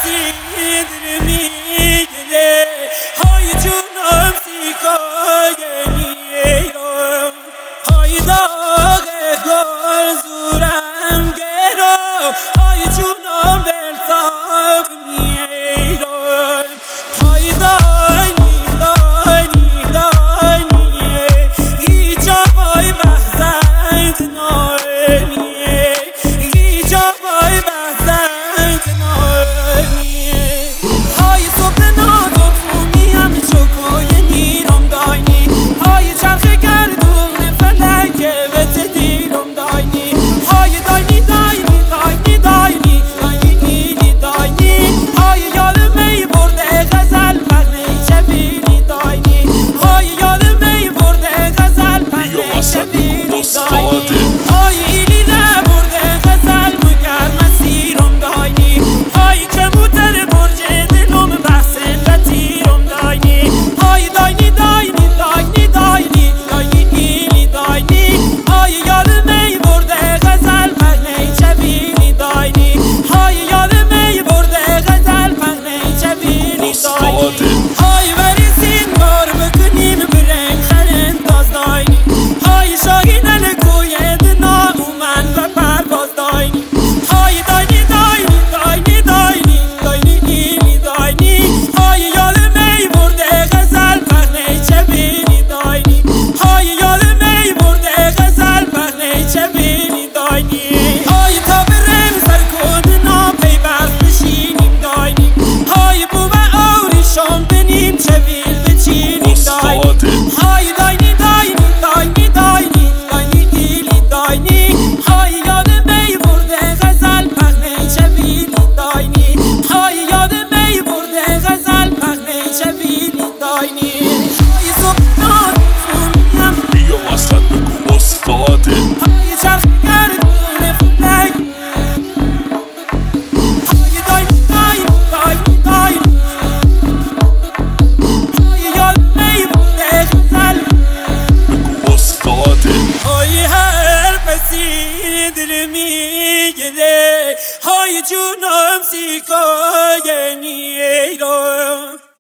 بسیدر میگیره های جونم سیکای نیرم های داغ گل زورم گرم های جونم دلتاب نیرم های دانی دانی دانی ایجا بای بحثند نارمیه ایجا بای بحثند نارمیه های صبح نادم فونیم چکوی نیرم دانی های چرخ گردون فلک بت دیرم دانی های دانی دانی دانی دانی دانی دانی های یاد می برده غزل پهنه شبینی دانی های یاد می برده غزل پهنه شبینی دانی های ایلی نبرده غزل مگر مسیرم دانی های کموتر برج دلم بحث لطیرم دانی های دانی دانی دانی دانی دانی ایلی دانی های یاد می برده غزل پهنه شبینی دانی های یاد می برده غزل پهنه شبینی دانی های بریزین بار بکنیم برنگ خرنداز دانی های شاهین الکوی دنا اومن و پرواز دانی های دانی دانی دانی دانی دانی ایلی دانی های یاد می برده غزل پهنه شبینی دانی های یاد می برده غزل پهنه شبینی دانی های تا برم سر کدنا پیوست بشینیم دانی های بوبه آوری شام بنیم چویل بچینیم دانی های دانی دانی دانی دانی دانی ایلی دانی های یاد می برده غزل پهنه شبینی دانی های یاد می برده غزل پهنه شبینی دانی های صبحان فونیم بیا وسط بگو استاده های چرخ گردون فلک های دانی دانی دانی دانی های یاد می برده غزل بگو استاده های هر بسیدر میگیره های جونم سیکای نیرم